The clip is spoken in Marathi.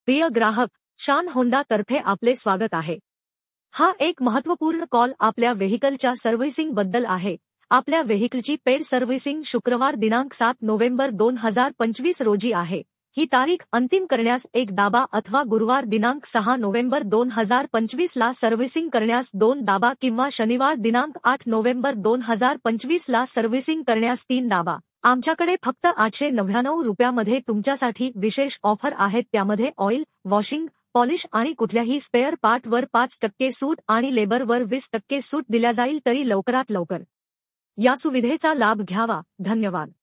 प्रिय ग्राहक, शान होंडा तर्फे आपले स्वागत आहे। हा एक महत्त्वपूर्ण कॉल आपल्या व्हेइकलच्या सर्व्हिसिंग बद्दल आहे। आपल्या व्हेइकलची पेड सर्व्हिसिंग शुक्रवार दिनांक 7 नोव्हेंबर 2025 रोजी आहे। ही तारीख अंतिम करण्यास एक दाबा अथवा गुरुवार दिनांक 6 नोव्हेंबर 2025 ला सर्व्हिसिंग करण्यास 2 दाबा किंवा शनिवार दिनांक 8 नोव्हेंबर 2025 ला सर्व्हिसिंग करण्यास 3 दाबा। आमच्याकडे फक्त 899 रुपयामध्ये तुमच्यासाठी विशेष ऑफर आहेत, त्यामध्ये ऑइल, वॉशिंग, पॉलिश आणि कुठल्याही स्पेअर पार्टवर 5% सूट आणि लेबरवर 20% सूट दिल्या जाईल, तरी लवकरात लवकर या सुविधेचा लाभ घ्यावा। धन्यवाद।